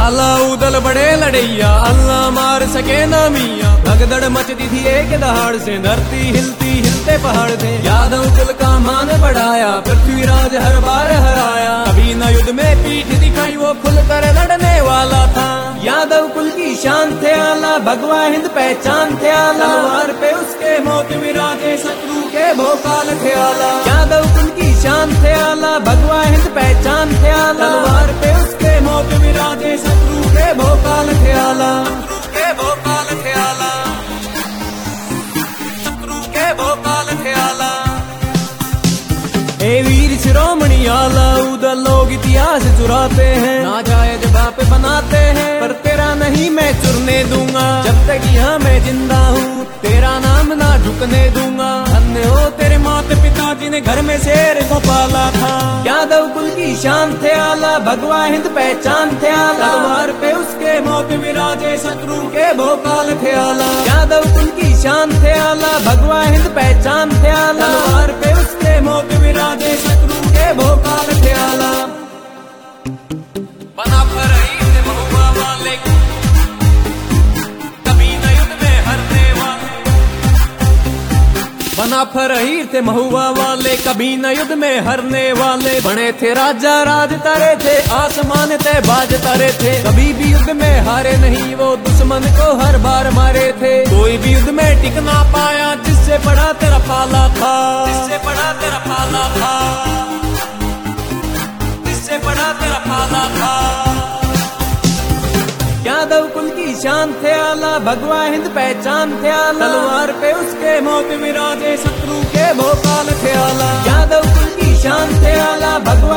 आला उदल बड़े लड़ैया, अल्लाह मार सके ना मियाँ। भगदड़ मचती थी एक दहाड़ से, धरती हिलती हिलते पहाड़ थे। यादव कुल का मान बढ़ाया, पृथ्वीराज हर बार हराया। कभी न युद्ध में पीठ दिखाई, वो खुलकर लड़ने वाला था। यादव कुल की शान थे आला, भगवा हिंद पहचान थे आला। तलवार पे उसके मौत विराजे, शत्रु के भोपाल थे आला। यादव कुल की शान थे आला, भगवा हिंद पहचान थे आला। तलवार पे उसके मौत विराजे, शत्रु के भोपाल थे आला। शत्रु के भोपाल थे आला, शत्रु के भोपाल थे आला। ए वीर शिरोमणि आला, उधर लोग इतिहास चुराते हैं, नाजायज बाप बनाते हैं, पर तेरा नहीं मैं चुरने दूंगा। जब तक यहाँ मैं जिंदा हूँ, तेरा नाम ना झुकने दूंगा। धन्य हो तेरे माता पिता जिन्हें घर में शेर को पाला था। यादव कुल की शान थे आला, भगवा हिंद पहचान थे आला। तलवार पे उसके मौत विराजे, शत्रु के भोपाल थे आला। यादव कुल की शान थे आला, भगवा हिंद पहचान थे आला। तलवार पे उसके मौत विराजे, शत्रु के भोपाल थे आला। बना पर रही थे महुआ वाले, कभी न युद्ध में हारने वाले। बना फरहीर थे महुआ वाले, कभी न युद्ध में हारने वाले। बने थे राजा राज तारे थे, आसमान ते बाज तारे थे। कभी भी युद्ध में हारे नहीं, वो दुश्मन को हर बार मारे थे। कोई भी युद्ध में टिक ना पाया, जिससे बड़ा तेरा पाला था। जिससे बड़ा तेरा पाला था, जिससे बड़ा तेरा पाला था। यादव कुल की शान थे आला, भगवा हिंद पहचान थे आला। तलवार पे उसके मौत विराजे, शत्रु के भोपाल थे आला। यादव कुल की शान थे आला, भगवा